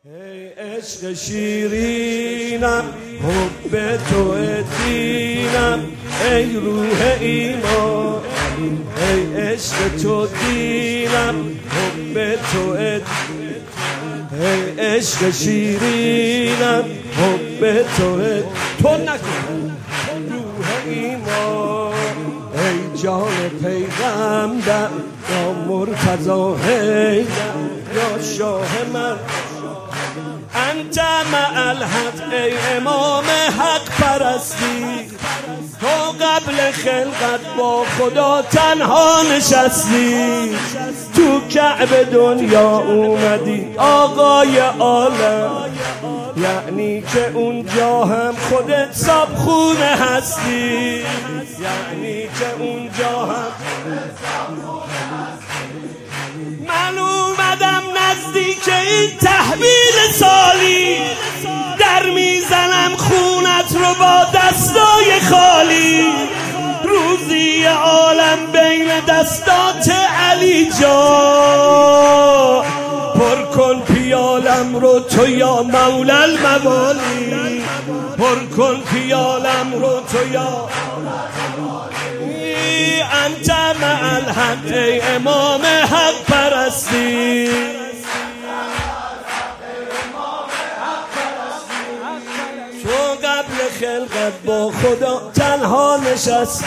ای عشق شیرینم حب تو دینم ای روح ایمان ای عشق تو دینم حب تو ای عشق شیرینم حب تو نکن روح ایمان ای جان پیغمبر یا مرتضی حیدر یا شاه من انت مع الحق ای امام حق پرستی تو قبل خلقت با خدا تنها نشستی تو کعبه دنیا اومدی آقای عالم یعنی که اونجا هم خودت صابخونه هستی یعنی که اونجا هم من اومدم نزدیک این تحویل سالی در میزنم خونت رو با دستای خالی روزی عالم بین دستات علی جا پر کن پیالم رو تو یا مولا الموالی پر کن پیالم رو تو یا انت مع الحق ای امام حق پرستی تو قبل خلقت با خدا تنها نشستی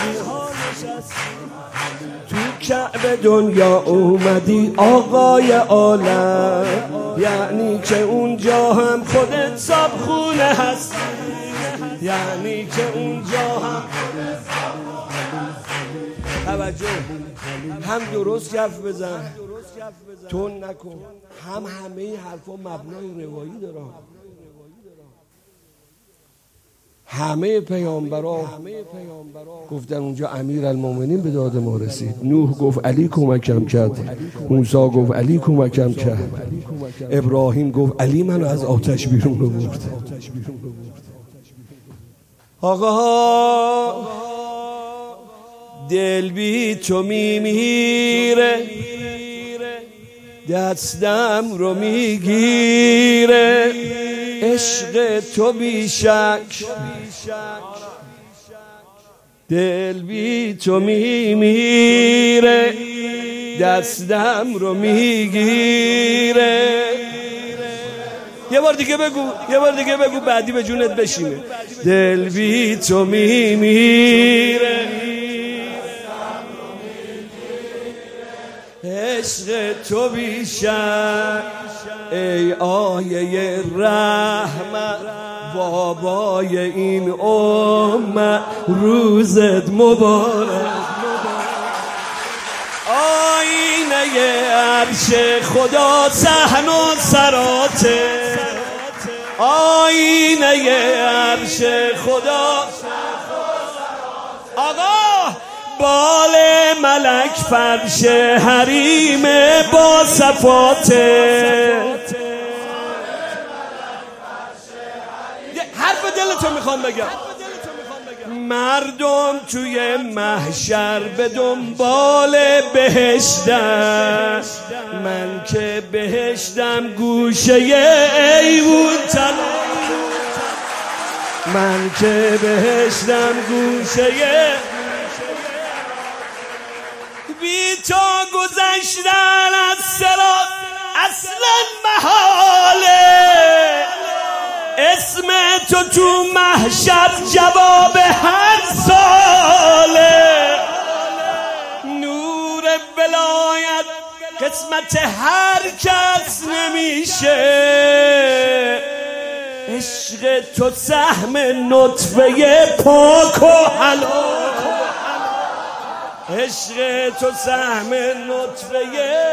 تو کعبه دنیا اومدی آقای عالم یعنی که اونجا هم خودت صابخونه هستی یعنی که اونجا هم توجه هم درست حرف بزن تون نکن هم همه این حرفا مبنای روایی داره همه پیامبرا گفتن اونجا امیرالمومنین به داد ما رسید نوح گفت علی کمکم کرد موسی گفت علی کمکم کرد ابراهیم گفت علی منو از آتش بیرون برد آقا دل بی تو میمیره دستم رو میگیره عشق تو بی شک دل بی تو میمیره دستم رو میگیره یه بار دیگه بگو بعدی به جونت بشینه دل بی تو میمیره عشق تو بیشتر ای آیه رحمت بابای این امت روزت مبارک آینه عرش خدا صحن و سراته آینه عرش خدا آقا بال ملک فرش حریم با صفاته حرف دلتو میخوام بگم مردم توی محشر به دنبال بهشتن من که بهشتم گوشه ایوون طلا من که بهشتم گوشه بی تو گذشتن از صراط اصلا محاله اسم تو محشر جواب هر ساله نور ولایت قسمت هر کس نمیشه عشق تو سهم نطفه پاک و حلال عشق تو سهم نطفه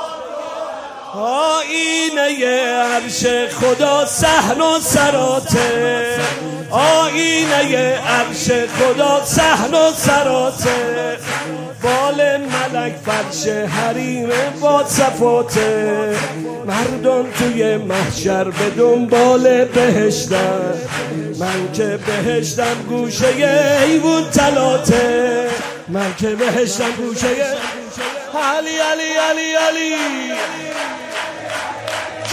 آینه عرش خدا صحن و سراته آینه عرش خدا صحن و سراته بال ملک فرش حریم با صفاته مردم توی محشر به دنبال بهشتن من که بهشتم گوشه ایوون طلاته من که بهشتم گوشه علی علی علی علی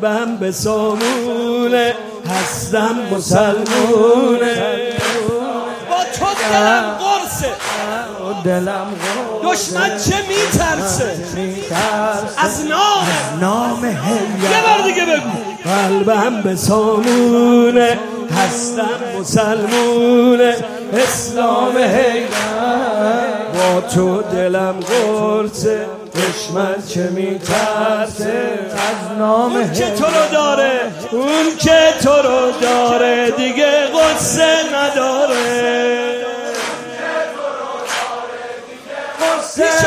قلبم به سامونه هستم مسلمونه با تو دلم قرصه دشمن چه میترسه از نام یه بار دیگه بگو قلبم به سامونه هستم مسلمونه اسلام حیدر با تو دلم قرصه دشمن چه میترسه از نام اون که تو رو داره اون که تو رو داره دیگه قصه نداره پیش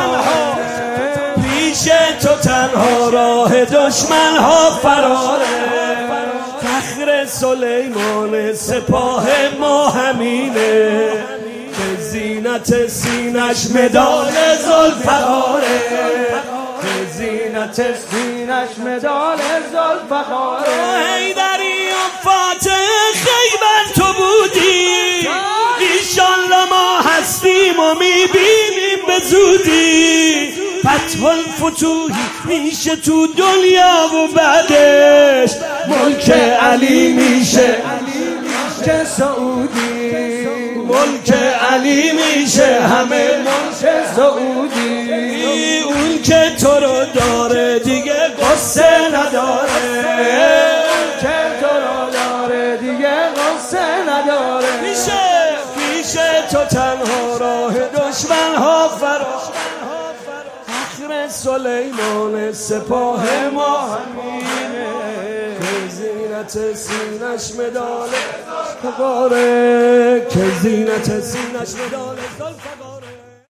تو تنها راه دشمن ها فراره فخر سلیمان سپاه ما همینه که زینت سینش مدال ذوالفقاره که زینت سینش مدال ذوالفقاره حیدری و فاتح خیبر تو بودی ایشالله ما هستیم و میبینیم به زودی فتح الفتوحی میشه تو دنیا و بعدش ملک علی میشه ملک سعودی ملک علی میشه همه ملک سعودی اون که تو رو داره دیگه قصه نداره اون که تو رو داره دیگه قصه نداره میشه تو تنها راه دشمن ها فرار فخر سلیمان سپاه ما همینه که زینت سینش مدال فقاره که زینت سینش مدال